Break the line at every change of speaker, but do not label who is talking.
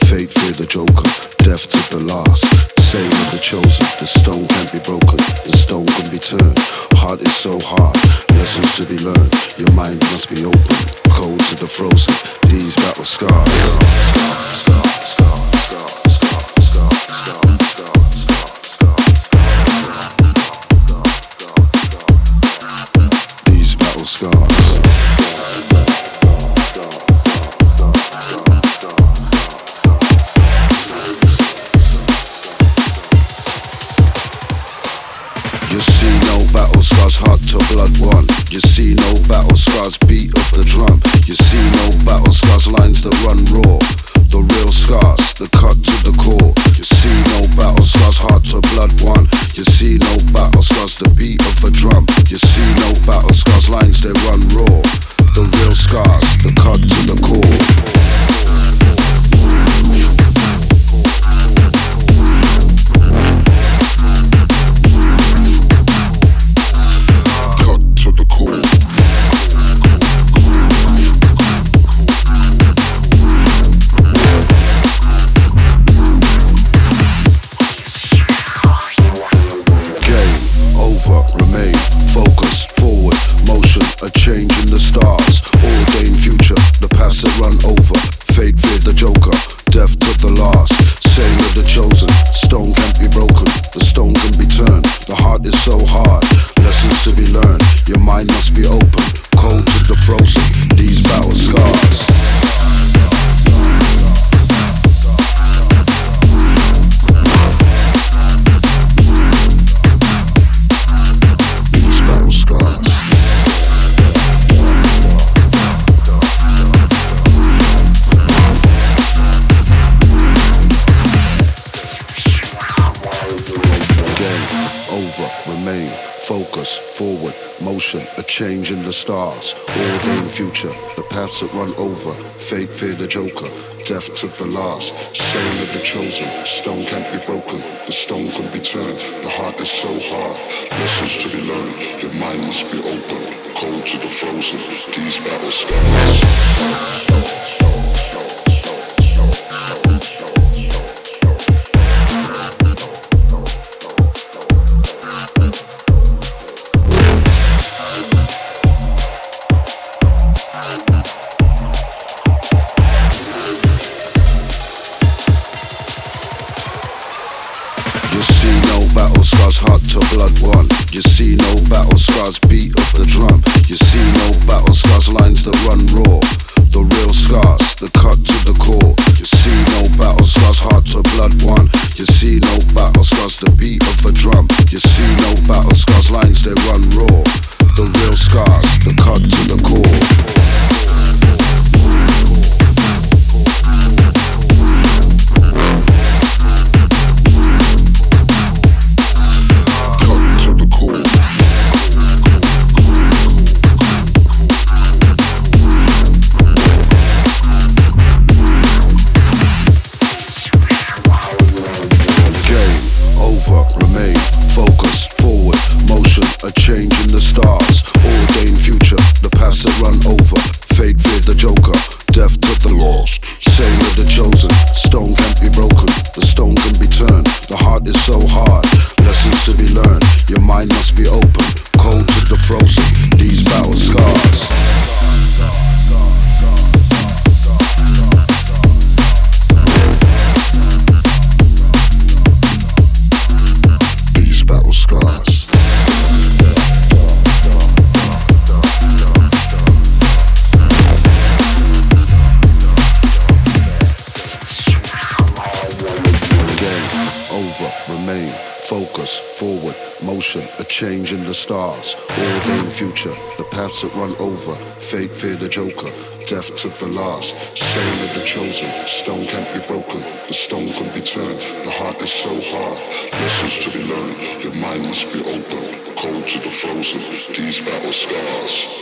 Fate, fear the joker, death to the last. Saying of the chosen, the stone can't be broken, the stone can be turned. Heart is so hard, lessons to be learned. Your mind must be open, cold to the frozen. These battle scars. These battle scars. You see no battle scars, heart to blood won. You see no battle scars, beat of the drum. You see no battle scars, lines that run raw. The real scars, the cut to the core. You see no battle scars, heart to blood won. You see no battle scars, the beat of the drum. You see no battle scars, lines they run raw. The real scars, the cut to the core. Remain focused, forward, motion, a change in the stars. Ordained future, the paths that run over. Fate, fear the joker, death to the last. Saying of the chosen, stone can't be broken, the stone can be turned. The heart is so hard, lessons to be learned. Your mind must be open, cold to the frozen. These battle scars. Remain focus, forward, motion, a change in the stars. Ordained future, the paths that run over. Fate, fear the joker, death to the last. Saying of the chosen, stone can't be broken, the stone can be turned. The heart is so hard, lessons to be learned. Your mind must be open, cold to the frozen. These battle scars. You see no battle scars, heart to blood won. You see no battle scars, beat of the drum. You see no battle scars, lines that run raw. The real scars, the cut to the core. You see no battle scars, heart to blood won. You see no battle scars, the beat of the drum. You see no battle scars, lines they run raw. The real scars, the cut to the core. Remain focused, forward, motion, a change in the stars. Ordained future, the paths that run over. Fate, fear the joker, death to the last. Saying of the chosen, stone can't be broken, the stone can be turned. The heart is so hard, lessons to be learned. Your mind must be open, cold to the frozen. These battle scars. Remain focus, forward, motion, a change in the stars. Ordained future, the paths that run over. Fate, fear the joker, death to the last. Saying of the chosen, stone can't be broken, the stone can be turned. The heart is so hard, lessons to be learned. Your mind must be open, cold to the frozen. These battle scars.